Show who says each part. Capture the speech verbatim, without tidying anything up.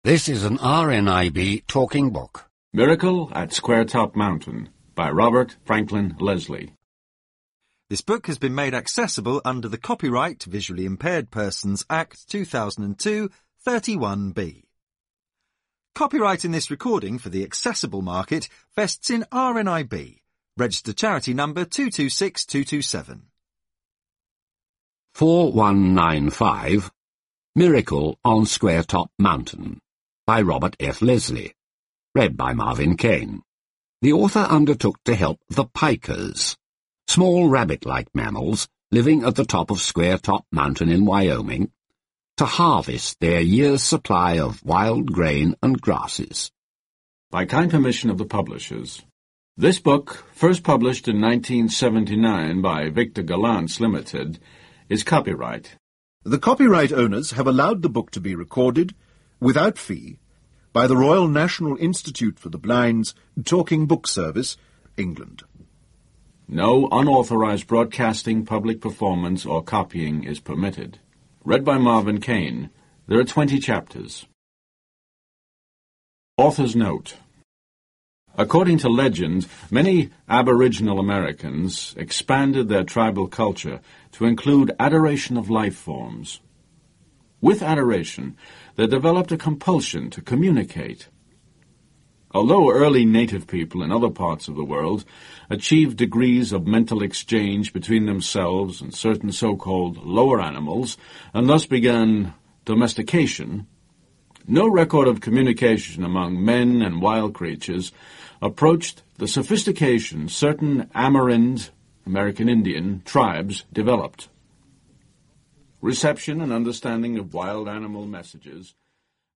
Speaker 1: This is an R N I B talking book.
Speaker 2: Miracle at Squaretop Mountain by Robert Franklin Leslie.
Speaker 3: This book has been made accessible under the Copyright Visually Impaired Persons Act two thousand two, thirty-one B. Copyright in this recording for the accessible market vests in R N I B. Registered charity number two two six two two seven.
Speaker 1: four one nine five, Miracle on Squaretop Mountain by Robert F. Leslie. Read by Marvin Kane. The author undertook to help the pikers, small rabbit-like mammals living at the top of Squaretop Mountain in Wyoming, to harvest their year's supply of wild grain and grasses.
Speaker 2: By kind permission of the publishers. This book, first published in nineteen seventy-nine by Victor Gallant Limited, is copyright.
Speaker 4: The copyright owners have allowed the book to be recorded, without fee, by the Royal National Institute for the Blind's Talking Book Service, England.
Speaker 2: No unauthorized broadcasting, public performance, or copying is permitted. Read by Marvin Kane. There are twenty chapters. Author's note. According to legend, many Aboriginal Americans expanded their tribal culture to include adoration of life forms. With adoration, they developed a compulsion to communicate. Although early native people in other parts of the world achieved degrees of mental exchange between themselves and certain so-called lower animals, and thus began domestication, no record of communication among men and wild creatures approached the sophistication certain Amerind, American Indian, tribes developed. Reception and understanding of wild animal messages